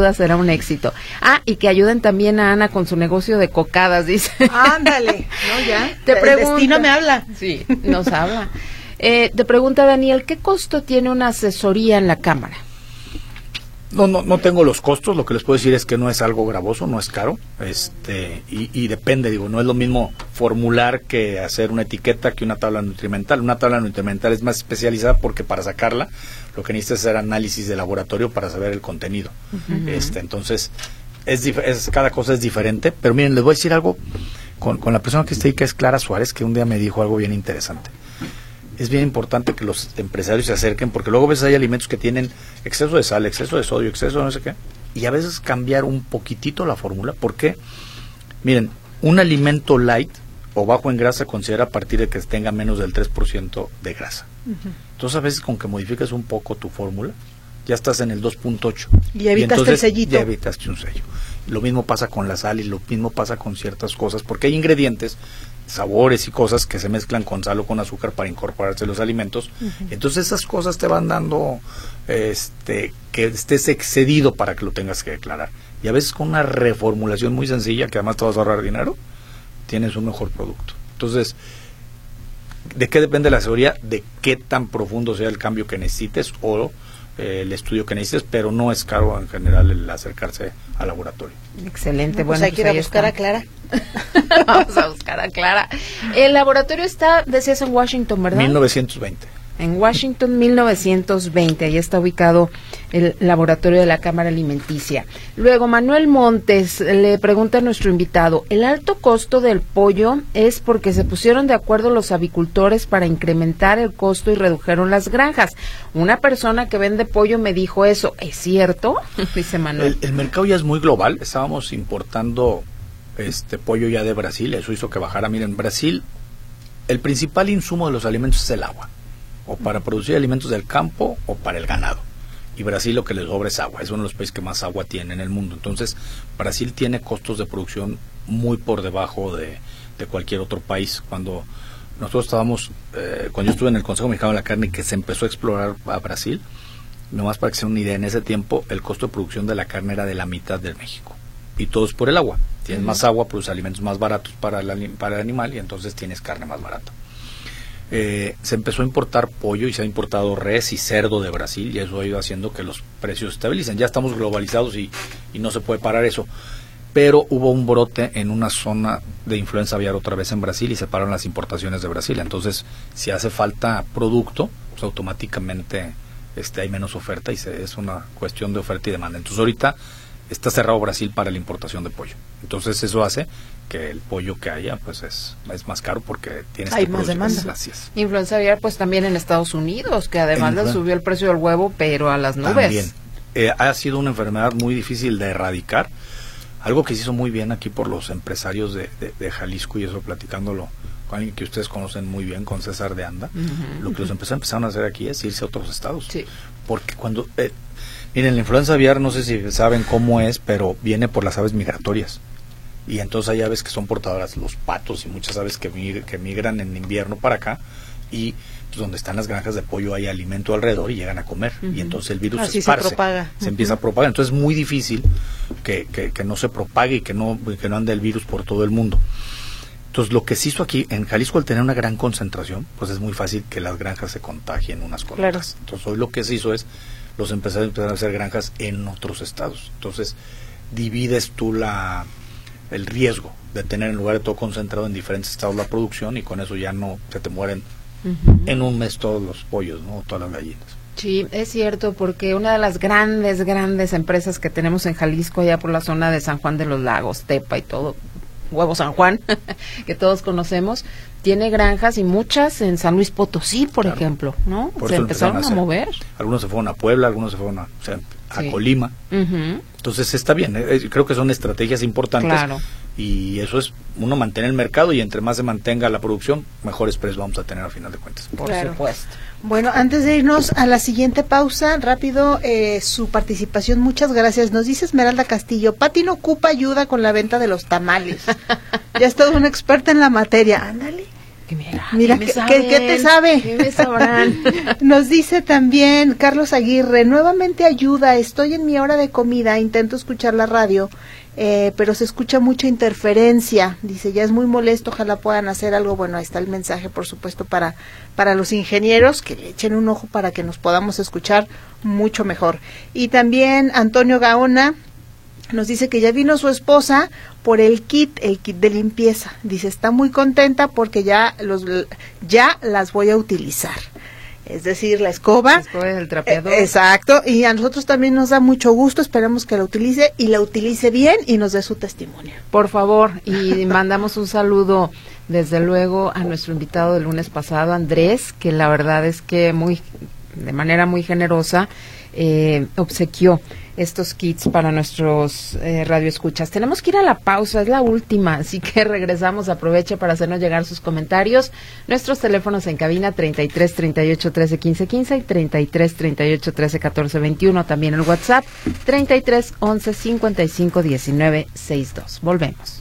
duda será un éxito. Ah, y que ayuden también a Ana con su negocio de cocadas, dice. Ándale, no, ya. Te el pregunto, destino me habla. Sí, nos habla. Eh, te pregunta Daniel, ¿qué costo tiene una asesoría en la Cámara? No, no, no tengo los costos, lo que les puedo decir es que no es algo gravoso, no es caro, este, y, y depende, digo, no es lo mismo formular que hacer una etiqueta que una tabla nutrimental. Una tabla nutrimental es más especializada porque para sacarla lo que necesitas es hacer análisis de laboratorio para saber el contenido. Uh-huh. Este, entonces, es, es cada cosa es diferente, pero miren, les voy a decir algo con, con la persona que está ahí, que es Clara Suárez, que un día me dijo algo bien interesante. Es bien importante que los empresarios se acerquen, porque luego a veces hay alimentos que tienen exceso de sal, exceso de sodio, exceso de no sé qué, y a veces cambiar un poquitito la fórmula, porque, miren, un alimento light o bajo en grasa considera a partir de que tenga menos del tres por ciento de grasa. Uh-huh. Entonces a veces con que modifiques un poco tu fórmula, ya estás en el dos punto ocho. Y evitaste el sellito. Ya evitaste un sello. Lo mismo pasa con la sal y lo mismo pasa con ciertas cosas, porque hay ingredientes, sabores y cosas que se mezclan con sal o con azúcar para incorporarse a los alimentos. Uh-huh. Entonces esas cosas te van dando este que estés excedido para que lo tengas que declarar. Y a veces con una reformulación muy sencilla, que además te vas a ahorrar dinero, tienes un mejor producto. Entonces, ¿de qué depende la asesoría? De qué tan profundo sea el cambio que necesites o eh, el estudio que necesites, pero no es caro en general el acercarse al laboratorio. Excelente. No, pues bueno, hay que ir pues a buscar está. a Clara. Vamos a buscar a Clara. El laboratorio está, decías, en Washington, ¿verdad? mil novecientos veinte. En Washington, mil novecientos veinte. Ahí está ubicado el laboratorio de la Cámara Alimenticia. Luego, Manuel Montes le pregunta a nuestro invitado, ¿el alto costo del pollo es porque se pusieron de acuerdo los avicultores para incrementar el costo y redujeron las granjas? Una persona que vende pollo me dijo eso. ¿Es cierto? Dice Manuel. El, el mercado ya es muy global. Estábamos importando este pollo ya de Brasil. Eso hizo que bajara. Miren, Brasil, el principal insumo de los alimentos es el agua. O para producir alimentos del campo o para el ganado. Y Brasil lo que les sobra es agua. Es uno de los países que más agua tiene en el mundo. Entonces, Brasil tiene costos de producción muy por debajo de, de cualquier otro país. Cuando nosotros estábamos, eh, cuando yo estuve en el Consejo Mexicano de la Carne, que se empezó a explorar a Brasil, nomás para que se den una idea, en ese tiempo el costo de producción de la carne era de la mitad del México. Y todo es por el agua. Tienes uh-huh. más agua, produces alimentos más baratos para el, para el animal y entonces tienes carne más barata. Eh, se empezó a importar pollo y se ha importado res y cerdo de Brasil y eso ha ido haciendo que los precios se estabilicen. Ya estamos globalizados y, y no se puede parar eso, pero hubo un brote en una zona de influenza aviar otra vez en Brasil y se pararon las importaciones de Brasil. Entonces, si hace falta producto, pues automáticamente este, hay menos oferta y se, es una cuestión de oferta y demanda. Entonces, ahorita está cerrado Brasil para la importación de pollo. Entonces, eso hace que el pollo que haya pues es, es más caro porque tienes hay que más demanda. Gracias. Influenza aviar pues también en Estados Unidos, que además le subió el precio del huevo, pero a las nubes. También. Eh, ha sido una enfermedad muy difícil de erradicar. Algo que se hizo muy bien aquí por los empresarios de, de, de Jalisco, y eso platicándolo con alguien que ustedes conocen muy bien, con César de Anda, uh-huh. lo que los empresarios empezaron a hacer aquí es irse a otros estados. Sí. Porque cuando... Eh, miren, la influenza aviar, no sé si saben cómo es, pero viene por las aves migratorias. Y entonces hay aves que son portadoras, los patos y muchas aves que, mig- que migran en invierno para acá, y pues, donde están las granjas de pollo hay alimento alrededor y llegan a comer, uh-huh. y entonces el virus Así se esparce, se propaga. se Uh-huh. empieza a propagar. Entonces es muy difícil que, que, que no se propague y que no, que no ande el virus por todo el mundo. Entonces lo que se hizo aquí en Jalisco, al tener una gran concentración, pues es muy fácil que las granjas se contagien unas con claro. otras. Entonces hoy lo que se hizo es, los empresarios empezaron a hacer granjas en otros estados. Entonces divides tú la el riesgo de tener en lugar de todo concentrado en diferentes estados la producción, y con eso ya no se te mueren uh-huh. en un mes todos los pollos, ¿no? Todas las gallinas. Sí, es cierto, porque una de las grandes, grandes empresas que tenemos en Jalisco, allá por la zona de San Juan de los Lagos, Tepa y todo, Huevo San Juan, que todos conocemos, tiene granjas y muchas en San Luis Potosí, por claro. ejemplo, ¿no? Por se empezaron a, a mover. Algunos se fueron a Puebla, algunos se fueron a, o sea, a sí. Colima. Uh-huh. Entonces está bien, eh, creo que son estrategias importantes. Claro. Y eso es, uno mantener el mercado, y entre más se mantenga la producción, mejores precios vamos a tener a final de cuentas. Por claro. supuesto. Bueno, antes de irnos a la siguiente pausa, rápido, eh, su participación, muchas gracias. Nos dice Esmeralda Castillo, Pati no ocupa ayuda con la venta de los tamales. Ya es toda una experta en la materia. Ándale. Que mira. Mira, ¿qué, ¿qué, ¿qué te sabe? ¿Qué me sabrán? Nos dice también Carlos Aguirre, nuevamente ayuda, estoy en mi hora de comida, intento escuchar la radio, eh, pero se escucha mucha interferencia, dice, ya es muy molesto, ojalá puedan hacer algo. Bueno, ahí está el mensaje, por supuesto, para, para los ingenieros, que le echen un ojo para que nos podamos escuchar mucho mejor. Y también Antonio Gaona nos dice que ya vino su esposa por el kit, el kit de limpieza. Dice, está muy contenta porque ya los ya las voy a utilizar. Es decir, la escoba. La escoba del trapeador. Eh, exacto, y a nosotros también nos da mucho gusto, esperamos que la utilice y la utilice bien y nos dé su testimonio. Por favor, y mandamos un saludo desde luego a nuestro invitado del lunes pasado, Andrés, que la verdad es que muy de manera muy generosa eh, obsequió estos kits para nuestros eh, radioescuchas. Tenemos que ir a la pausa, es la última, así que regresamos. Aproveche para hacernos llegar sus comentarios. Nuestros teléfonos en cabina treinta y tres, treinta y ocho, trece, quince, quince y treinta y tres, treinta y ocho, trece, catorce, veintiuno. También el WhatsApp treinta y tres, once, cincuenta y cinco, diecinueve, sesenta y dos. Volvemos.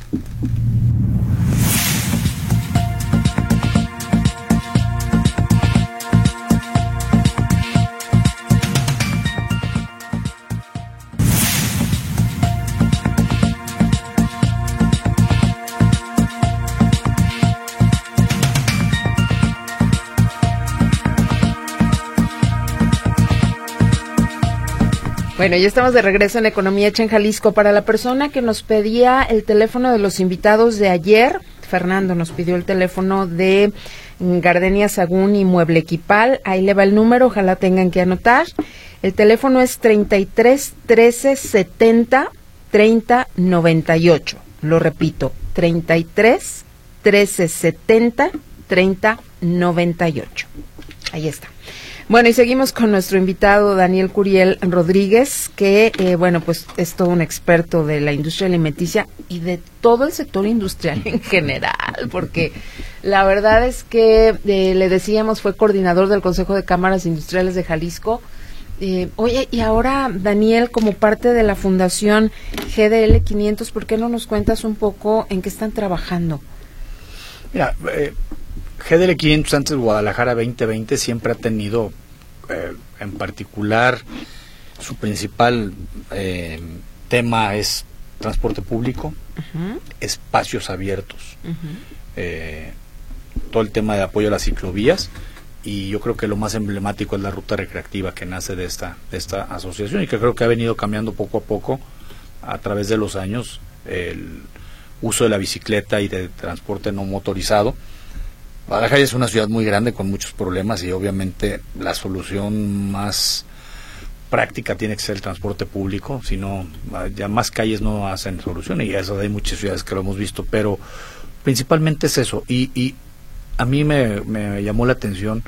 Bueno, ya estamos de regreso en Economía Hecha en Jalisco. Para la persona que nos pedía el teléfono de los invitados de ayer, Fernando nos pidió el teléfono de Gardenia Sagún y Mueble Equipal. Ahí le va el número, ojalá tengan que anotar. El teléfono es treinta y tres, trece, setenta, treinta, noventa y ocho. Lo repito, treinta y tres, trece, setenta, treinta, noventa y ocho. Ahí está. Bueno, y seguimos con nuestro invitado Daniel Curiel Rodríguez, que, eh, bueno, pues es todo un experto de la industria alimenticia y de todo el sector industrial en general, porque la verdad es que, eh, le decíamos, fue coordinador del Consejo de Cámaras Industriales de Jalisco. Eh, oye, y ahora, Daniel, como parte de la Fundación G D L quinientos, ¿por qué no nos cuentas un poco en qué están trabajando? Mira, eh, G D L quinientos antes Guadalajara veinte veinte siempre ha tenido, eh, en particular, su principal eh, tema es transporte público, uh-huh. espacios abiertos, uh-huh. eh, todo el tema de apoyo a las ciclovías, y yo creo que lo más emblemático es la ruta recreativa que nace de esta, de esta asociación y que creo que ha venido cambiando poco a poco a través de los años el uso de la bicicleta y de transporte no motorizado. Guadalajara es una ciudad muy grande con muchos problemas y obviamente la solución más práctica tiene que ser el transporte público, si no, ya más calles no hacen solución, y eso hay muchas ciudades que lo hemos visto, pero principalmente es eso. Y, y a mí me, me llamó la atención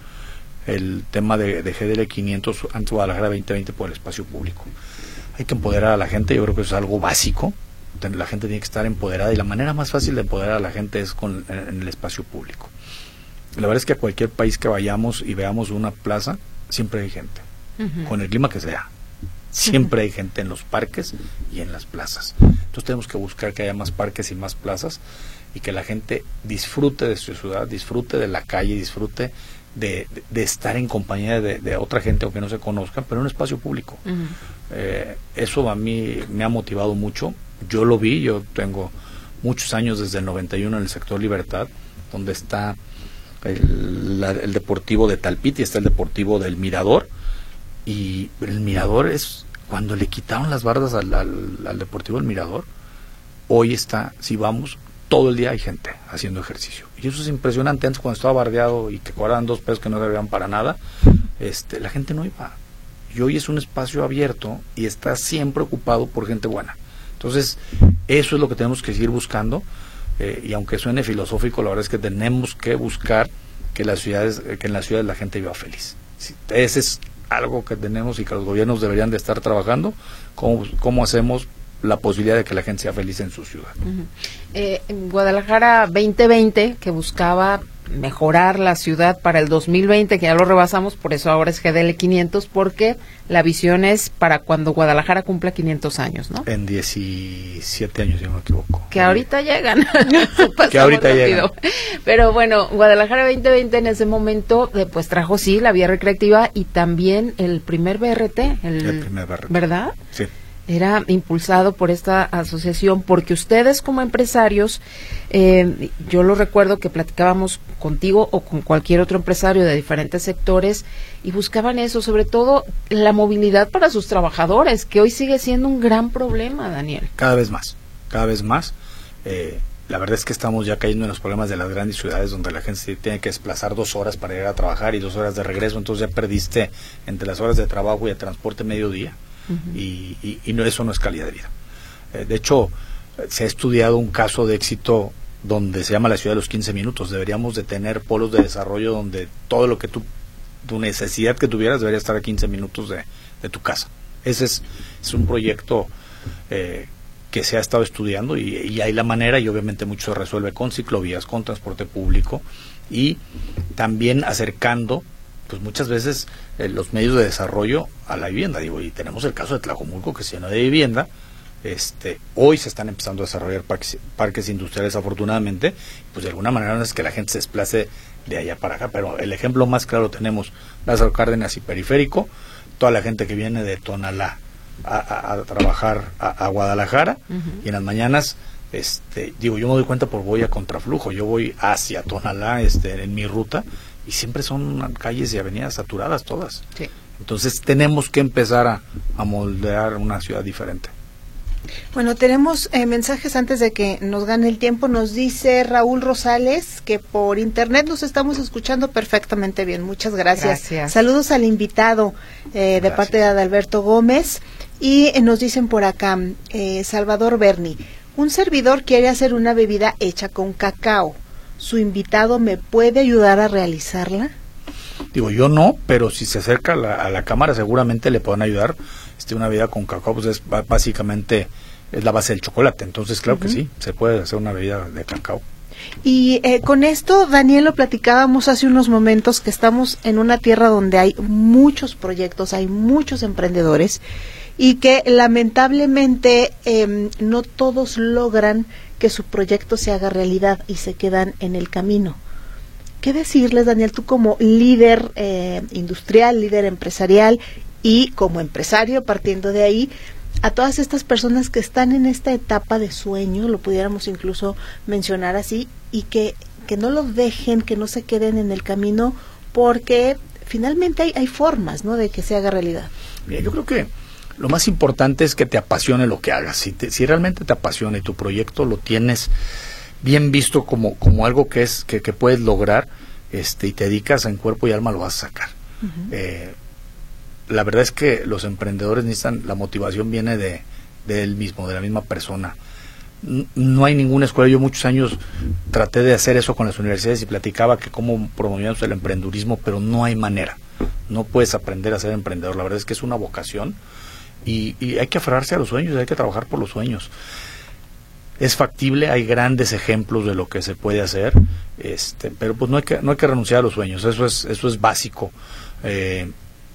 el tema de, de G D L quinientos antes Guadalajara veinte veinte por el espacio público. Hay que empoderar a la gente, yo creo que eso es algo básico, la gente tiene que estar empoderada y la manera más fácil de empoderar a la gente es con, en, en el espacio público. La verdad es que a cualquier país que vayamos y veamos una plaza, siempre hay gente, uh-huh. con el clima que sea. Siempre uh-huh. hay gente en los parques y en las plazas. Entonces tenemos que buscar que haya más parques y más plazas y que la gente disfrute de su ciudad, disfrute de la calle, disfrute de, de, de estar en compañía de, de otra gente, aunque no se conozcan, pero en un espacio público. Uh-huh. Eh, eso a mí me ha motivado mucho. Yo lo vi, yo tengo muchos años desde el noventa y uno en el sector Libertad, donde está El, la, el deportivo de Talpiti, está el deportivo del Mirador, y el Mirador es cuando le quitaron las bardas al, al, al deportivo del Mirador. Hoy está, si vamos, todo el día hay gente haciendo ejercicio, y eso es impresionante. Antes, cuando estaba bardeado y que cobraban dos pesos que no servían para nada, este, la gente no iba, y hoy es un espacio abierto y está siempre ocupado por gente buena. Entonces eso es lo que tenemos que seguir buscando. Eh, y aunque suene filosófico, la verdad es que tenemos que buscar que las ciudades, que en las ciudades la gente viva feliz. Sí, ese es algo que tenemos y que los gobiernos deberían de estar trabajando. ¿Cómo, cómo hacemos la posibilidad de que la gente sea feliz en su ciudad? Uh-huh. Eh, en Guadalajara veinte veinte, que buscaba mejorar la ciudad para el dos mil veinte, que ya lo rebasamos, por eso ahora es G D L quinientos, porque la visión es para cuando Guadalajara cumpla quinientos años, ¿no? En diecisiete años, si no me equivoco. Que ahorita llegan. Que ahorita llegan. Pero bueno, Guadalajara veinte veinte en ese momento, eh, pues trajo sí la vía recreativa y también el primer B R T. El, el primer B R T. ¿Verdad? Sí. Era impulsado por esta asociación, porque ustedes como empresarios, eh, yo lo recuerdo que platicábamos contigo o con cualquier otro empresario de diferentes sectores y buscaban eso, sobre todo la movilidad para sus trabajadores, que hoy sigue siendo un gran problema, Daniel. Cada vez más, cada vez más. Eh, la verdad es que estamos ya cayendo en los problemas de las grandes ciudades donde la gente se tiene que desplazar dos horas para ir a trabajar y dos horas de regreso, entonces ya perdiste entre las horas de trabajo y de transporte medio día. Uh-huh. y, y, y no, eso no es calidad de vida. Eh, de hecho, se ha estudiado un caso de éxito donde se llama la ciudad de los quince minutos. Deberíamos de tener polos de desarrollo donde todo lo que tú, tu necesidad que tuvieras debería estar a quince minutos de, de tu casa. Ese es, es un proyecto eh, que se ha estado estudiando y, y hay la manera, y obviamente mucho se resuelve con ciclovías, con transporte público y también acercando pues muchas veces eh, los medios de desarrollo a la vivienda. Digo, y tenemos el caso de Tlajomulco, que se llenó de vivienda. Este, hoy se están empezando a desarrollar parques, parques industriales, afortunadamente, pues de alguna manera no es que la gente se desplace de allá para acá, pero el ejemplo más claro tenemos Lázaro Cárdenas y Periférico, toda la gente que viene de Tonalá a, a, a trabajar a, a Guadalajara, uh-huh. y en las mañanas, este, digo, yo me doy cuenta por voy a contraflujo, yo voy hacia Tonalá, este, en mi ruta, y siempre son calles y avenidas saturadas todas. Sí. Entonces tenemos que empezar a, a moldear una ciudad diferente. Bueno, tenemos eh, mensajes antes de que nos gane el tiempo. Nos dice Raúl Rosales que por internet nos estamos escuchando perfectamente bien. Muchas gracias. gracias. Saludos al invitado eh, de parte de Adalberto Gómez. Y eh, nos dicen por acá, eh, Salvador Berni, un servidor quiere hacer una bebida hecha con cacao. ¿Su invitado me puede ayudar a realizarla? Digo, yo no, pero si se acerca a la, a la cámara seguramente le pueden ayudar. Este, una bebida con cacao, pues es básicamente es la base del chocolate, entonces claro uh-huh. que sí, se puede hacer una bebida de cacao. Y eh, con esto, Daniel, lo platicábamos hace unos momentos, que estamos en una tierra donde hay muchos proyectos, hay muchos emprendedores, y que lamentablemente eh, no todos logran que su proyecto se haga realidad y se quedan en el camino. ¿Qué decirles, Daniel, tú como líder eh, industrial, líder empresarial y como empresario, partiendo de ahí, a todas estas personas que están en esta etapa de sueño, lo pudiéramos incluso mencionar así, y que, que no lo dejen, que no se queden en el camino, porque finalmente hay, hay formas, ¿no?, de que se haga realidad? Bien, yo creo que lo más importante es que te apasione lo que hagas. Si, te, si realmente te apasiona y tu proyecto lo tienes bien visto como, como algo que es que, que puedes lograr, este, y te dedicas en cuerpo y alma, lo vas a sacar. Uh-huh. Eh, la verdad es que los emprendedores necesitan, la motivación viene de, de él mismo, de la misma persona. No hay ninguna escuela. Yo muchos años traté de hacer eso con las universidades y platicaba que cómo promovíamos el emprendurismo, pero no hay manera. No puedes aprender a ser emprendedor. La verdad es que es una vocación y, y hay que aferrarse a los sueños, hay que trabajar por los sueños. Es factible, hay grandes ejemplos de lo que se puede hacer, este, pero pues no hay que no hay que renunciar a los sueños. Eso es eso es básico. Eh,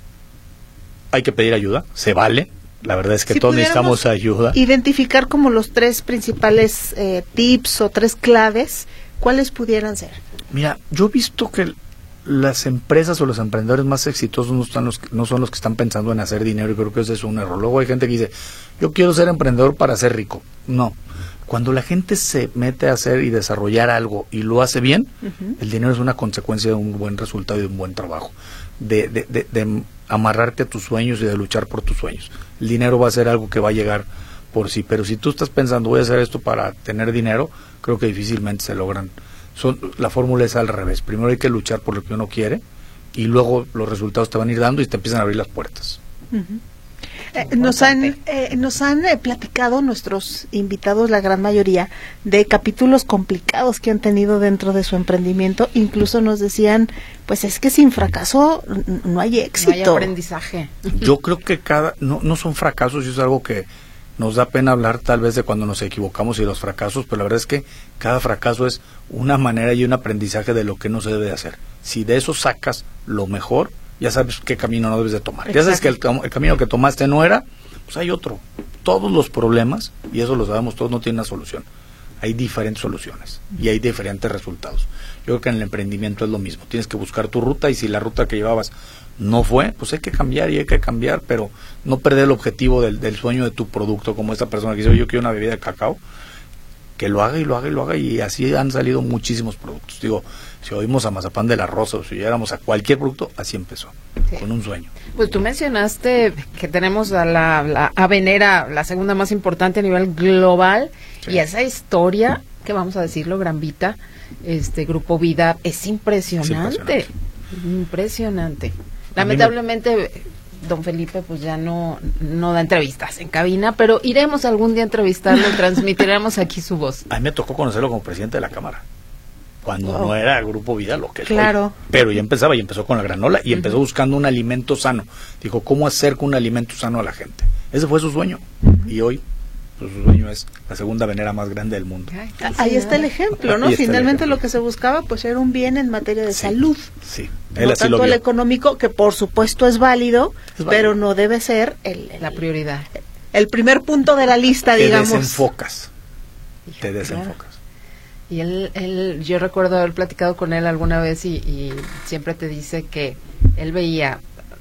hay que pedir ayuda, se vale. La verdad es que si todos necesitamos ayuda. Identificar como los tres principales eh, tips o tres claves, ¿cuáles pudieran ser? Mira, yo he visto que las empresas o los emprendedores más exitosos no, están los, no son los que están pensando en hacer dinero, y creo que ese es un error. Luego hay gente que dice, yo quiero ser emprendedor para ser rico. No. Cuando la gente se mete a hacer y desarrollar algo y lo hace bien, uh-huh. el dinero es una consecuencia de un buen resultado y de un buen trabajo. De, de, de, de amarrarte a tus sueños y de luchar por tus sueños. El dinero va a ser algo que va a llegar por sí, pero si tú estás pensando voy a hacer esto para tener dinero, creo que difícilmente se logran. Son, la fórmula es al revés. Primero hay que luchar por lo que uno quiere y luego los resultados te van a ir dando y te empiezan a abrir las puertas. Uh-huh. Eh, nos han eh, nos han eh, platicado nuestros invitados, la gran mayoría, de capítulos complicados que han tenido dentro de su emprendimiento. Incluso nos decían, pues es que sin fracaso no hay éxito. No hay aprendizaje. Yo creo que cada no no son fracasos, es algo que Nos da pena hablar tal vez de cuando nos equivocamos y los fracasos, pero la verdad es que cada fracaso es una manera y un aprendizaje de lo que no se debe de hacer. Si de eso sacas lo mejor, ya sabes qué camino no debes de tomar. Exacto. Ya sabes que el, el camino que tomaste no era, pues hay otro. Todos los problemas, y eso lo sabemos todos, no tienen una solución. Hay diferentes soluciones y hay diferentes resultados. Yo creo que en el emprendimiento es lo mismo. Tienes que buscar tu ruta, y si la ruta que llevabas no fue, pues hay que cambiar y hay que cambiar, pero no perder el objetivo del, del sueño de tu producto, como esta persona que dice, yo quiero una bebida de cacao, que lo haga y lo haga y lo haga, y así han salido muchísimos productos. Digo, si oímos a Mazapán de la Rosa, o si llegáramos a cualquier producto, así empezó, sí, con un sueño. Pues tú mencionaste que tenemos a la, la Avenera, la segunda más importante a nivel global, sí, y esa historia, que vamos a decirlo, Gran Vita, este Grupo Vida, es impresionante, es impresionante. impresionante. Lamentablemente, don Felipe pues ya no, no da entrevistas en cabina, pero iremos algún día a entrevistarlo, transmitiremos aquí su voz. A mí me tocó conocerlo como presidente de la Cámara, cuando oh. no era Grupo Vida lo que es claro. hoy. Pero ya empezaba, y empezó con la granola, y uh-huh. empezó buscando un alimento sano. Dijo, ¿cómo acerco un alimento sano a la gente? Ese fue su sueño, uh-huh. y hoy pues, su sueño es la segunda avenera más grande del mundo. Ay, ahí está el ejemplo, ¿no? Finalmente lo que se buscaba pues era un bien en materia de sí, salud. Sí. Él no así tanto lo el económico, que por supuesto es válido, es válido, pero no debe ser el, el, la prioridad. El primer punto de la lista, te digamos. Te desenfocas. Híjole, te desenfocas. Claro. Y él, él, yo recuerdo haber platicado con él alguna vez y, y siempre te dice que él veía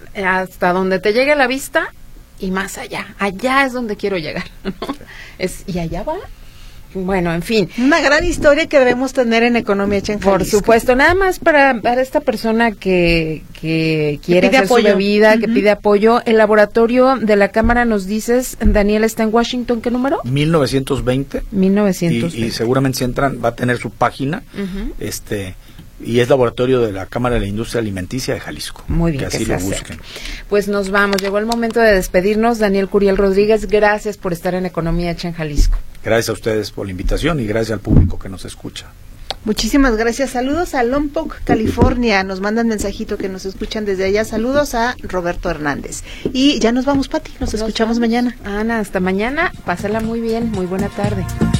hasta donde te llegue la vista y más allá. Allá es donde quiero llegar, ¿no? Es, y allá va. Bueno, en fin. Una gran historia que debemos tener en Economía Hecha en Jalisco. Por supuesto, nada más para, para esta persona que, que quiere que hacer apoyo. su bebida, uh-huh. que pide apoyo. El laboratorio de la Cámara, nos dices, Daniel, está en Washington, ¿qué número? mil novecientos veinte. mil novecientos veinte. Y, y seguramente si entran va a tener su página, uh-huh. este... y es laboratorio de la Cámara de la Industria Alimenticia de Jalisco. Muy bien, que así que lo se busquen. Pues nos vamos, llegó el momento de despedirnos. Daniel Curiel Rodríguez, gracias por estar en Economía Hecha en Jalisco. Gracias a ustedes por la invitación y gracias al público que nos escucha. Muchísimas gracias. Saludos a Lompoc, California. Nos mandan mensajito que nos escuchan desde allá. Saludos a Roberto Hernández. Y ya nos vamos, Pati. Nos, nos escuchamos vamos. mañana. Ana, hasta mañana. Pásala muy bien. Muy buena tarde.